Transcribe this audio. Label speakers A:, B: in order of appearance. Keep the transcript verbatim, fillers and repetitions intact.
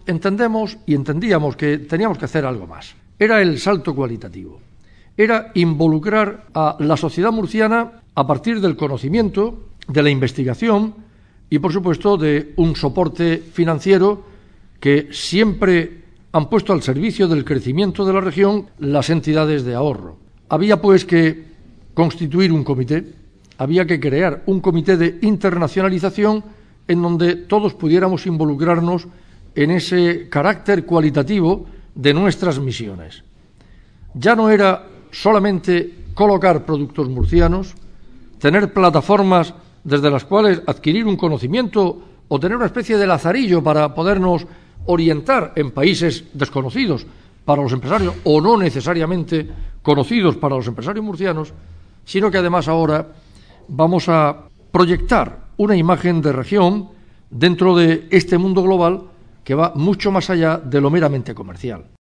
A: entendemos y entendíamos que teníamos que hacer algo más. Era el salto cualitativo. Era involucrar a la sociedad murciana a partir del conocimiento, de la investigación y, por supuesto, de un soporte financiero que siempre han puesto al servicio del crecimiento de la región las entidades de ahorro. Había, pues, que constituir un comité, había que crear un comité de internacionalización en donde todos pudiéramos involucrarnos en ese carácter cualitativo de nuestras misiones. Ya no era solamente colocar productos murcianos, tener plataformas desde las cuales adquirir un conocimiento o tener una especie de lazarillo para podernos orientar en países desconocidos para los empresarios o no necesariamente conocidos para los empresarios murcianos, sino que además ahora vamos a proyectar una imagen de región dentro de este mundo global que va mucho más allá de lo meramente comercial.